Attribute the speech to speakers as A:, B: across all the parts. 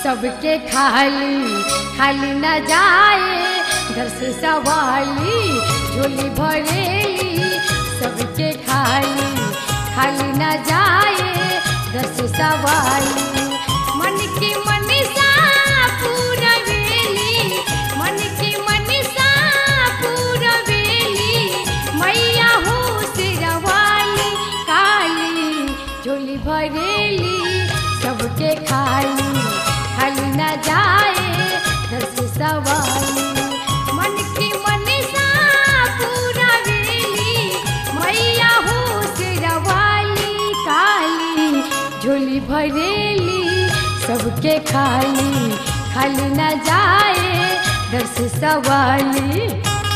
A: सबके खाली खाली न जाए घर से सवाली झोली भरेली सबके खाली खाली न जाए घर से सवाली मन की मनीषा पूरा वेली मन की मनीषा पूरा वेली मैया हो सिरवाली काली झोली भरेली सबके खाली खाली न जाए घर से सवाली मन की मनीषा पूरा वेली मैया हो सिरवाली काली झोली भरेली सबके खाली खाली न जाए घर से सवाली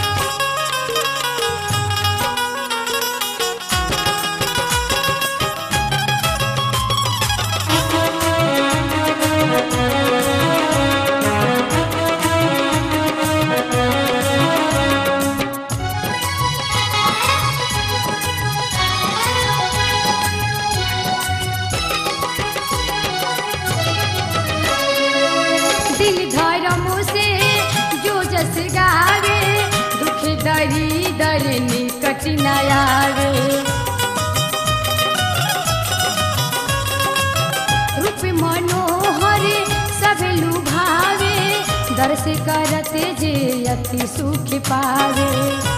A: दिल धर्म से जो जस गावे दुख दरी दर निकट न आवे रूप मनोहर सब लुभावे दर्श करते जे अति सुख पावे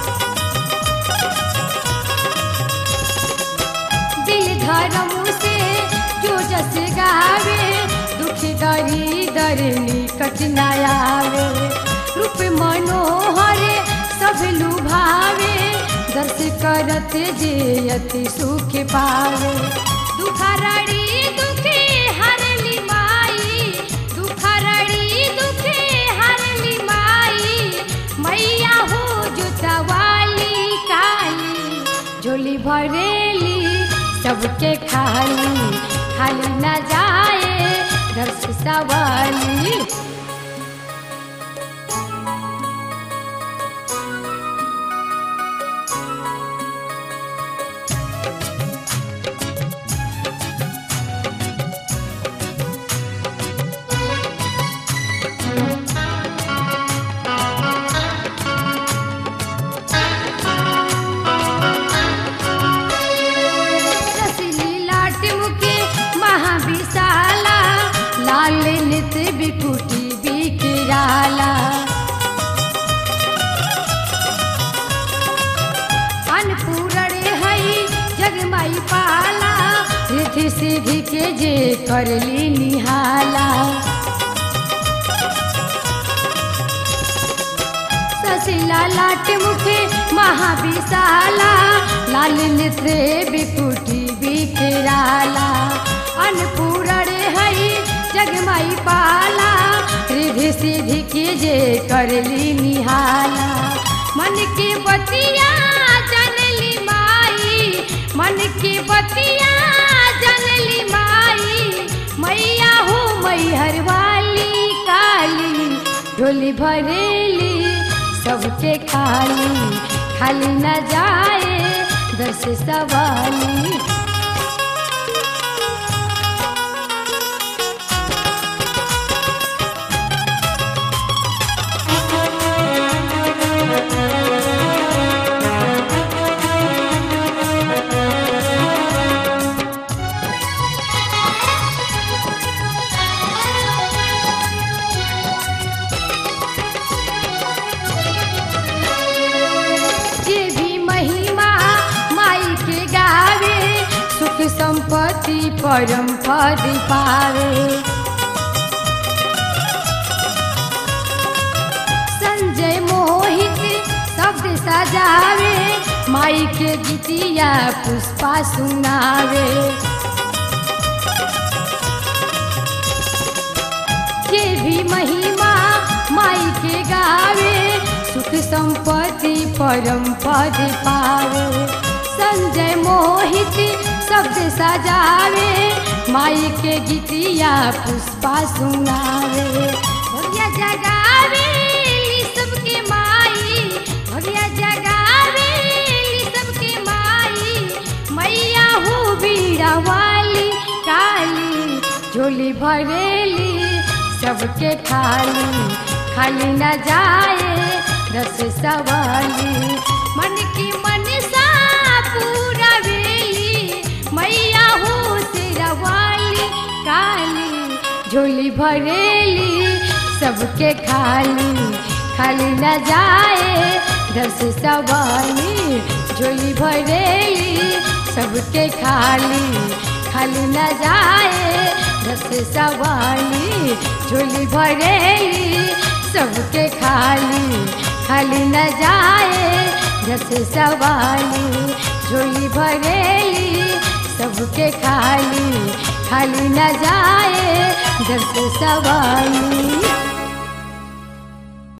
A: दिल धर्म से जो जस गावे दुख दरी दर निकट न आवे रूप मनोहर सब लुभावे दर्श करते जे अति सुख पावे दुखरड़ी दुखे हरली माई दुखरड़ी दुखे हरली माई मैया हो जुतवाली काली झोली भरेली सबके खाली खाली न जाए घर से सवाली लाल नित बिकुटी बिकराला अनपूरण हई जगमाई पाला रिधि सिद्धि के जे करली निहाला ससिला लाट मुखे महाविशाला लाल नित बिकुटी बिकराला अनपूरण हई जगमाई पाला रिधि सिद्धि की जे करली निहाला मन की बतिया जनली माई मन की बतिया जनली माई मैया हो मैहर वाली काली झोली भरेली सबके खाली खाली न जाए दर से सवाली संपत्ति परम पद पावे संजय मोहित शब्द सजावे माई के गीतिया पुष्पा सुनावे के भी महिमा माई के गावे सुख संपत्ति परम पद पावे संजय मोहित शब्द सजावे माई के गीतिया पुष्पा सुनावे भगिया जगावे सबके माई भगिया जगावे सबके माई मैया हो बीड़ा वाली काली झोली भरेली सबके खाली खाली न जाए रस सवाली। मन की मनसा पूरा वेली मैया हो तेरा वाली काली झोली भरेली सबके खाली खाली न जाए रस सवाली। झोली भरेली सबके खाली खाली न जाए रस सवाली। झोली भरेली सबके खाली खाली न जाए रस सवाली। झोली भरेली सबके खाली खाली न जाए रस सवाली।